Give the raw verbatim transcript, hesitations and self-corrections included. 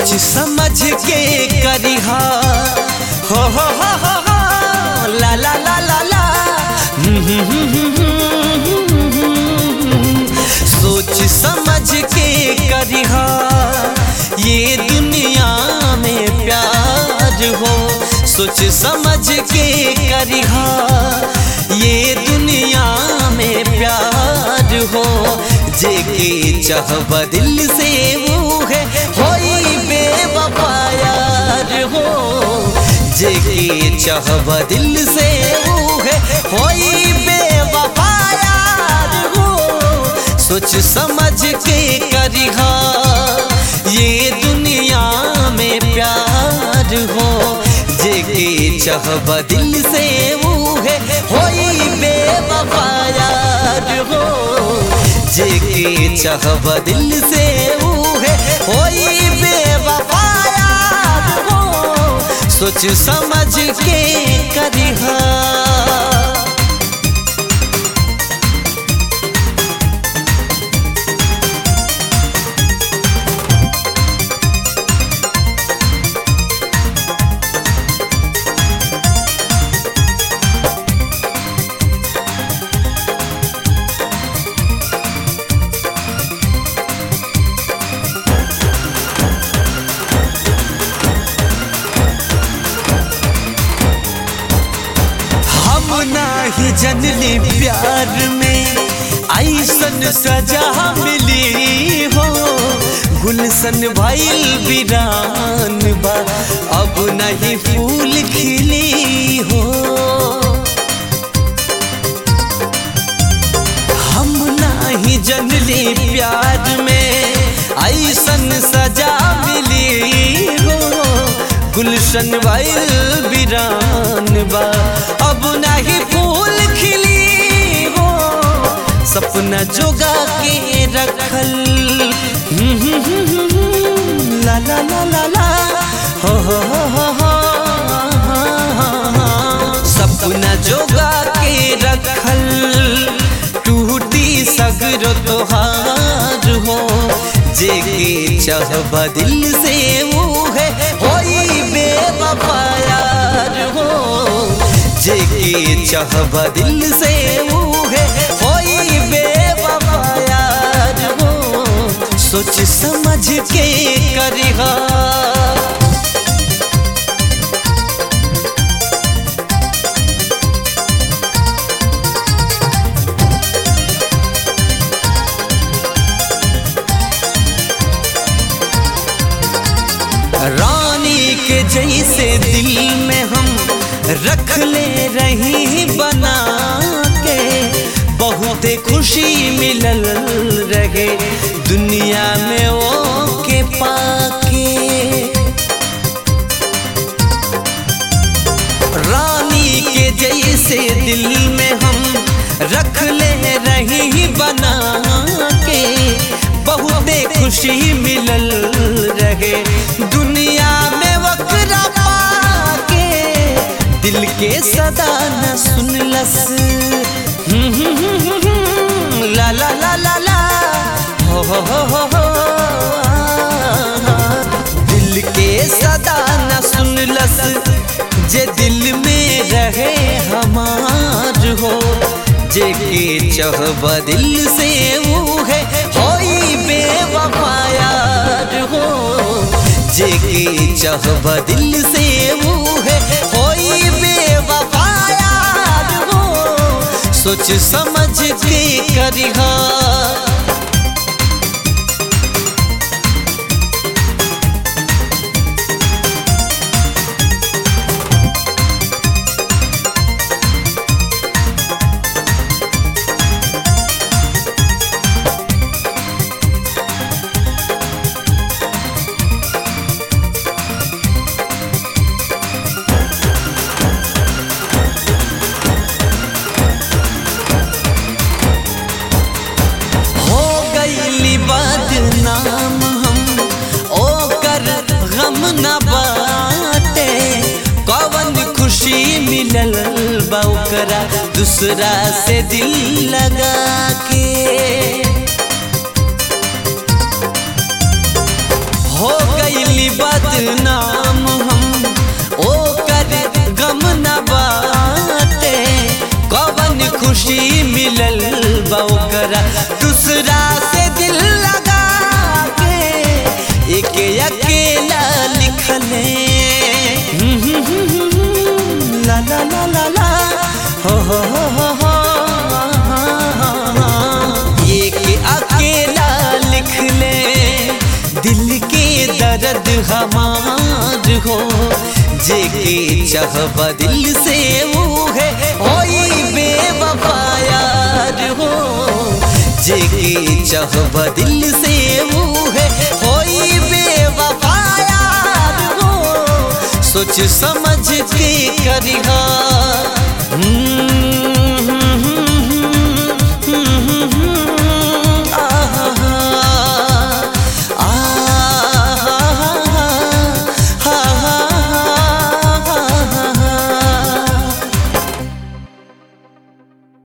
सोच समझ के करिहा हो हो हो हो हो ला ला ला ला ला सोच समझ के करिहा ये दुनिया में प्यार हो। सोच समझ के करिहा ये दुनिया में प्यार हो। जेके चाहब दिल से वो है होई बेवफा यार हो। जेके चाहब दिल से वो है होई बेवफा यार हो। सोच समझ के करिहा ये दुनिया में प्यार हो। जेके चाहब दिल से वो है होई बेवफा यार हो। जेके चाहब दिल से वो है होई बेवफा यार हो। सोच समझ के करिहा। नाही जनली प्यार में ऐसन सजा मिली हो। गुलशन भइल वीरान बा अब नहीं फूल खिली हो। हम नहीं जनली प्यार में ऐसन सजा मिली हो। गुलशन भइल वीरान बा अब नहीं फूल खिली हो। सपना जोगा के रखल ला ला ला ला ला हो हो हो हो। सपना जोगा के रखल टूटी सगरो तोहार हो। जेके चाहब दिल से वो है होई बेवफा यार हो। जेके चाहब दिल से वो है होई बेवफा यार हो। सोच समझ के करिहा। रानी के जैसे दिल में हम रख ले रही बना के। बहुत खुशी मिलल रहे दुनिया में वो के पाके। रानी के जैसे दिल में हम रख ले रही बना के। बहुत खुशी मिलल रहे दुनिया में वकरा पाके। दिल के सदा न सुनलस ला ला ला ला ला हो हो हो हो हो। दिल के सदा न सुनलस जे दिल में रहे हमार हो। जेके चाहब दिल से वो है होई बेवफा यार हो। जेके चाहब दिल से वो है होई बेवफा यार हो। सोच समझ के करिहा। बदनाम हम ओकर गम न बाटे। कवन खुशी मिलल बा ओकरा दूसरा से दिल लगा के। हो गईली बदनाम हम ओ कर गम न बाटे कवन खुशी मिलल बा ओकरा दूसरा से दिल लगा के एक अकेला लिखले ला ला ला ला ला हो हो हो हो एक अकेला लिख ले दिल के दर्द हमार हो जेके चाहबा दिल से वो है होई बेवफा यार हो जेके चाहबा दिल से वो है होई बेवफा यार हो सोच समझ के करिहा।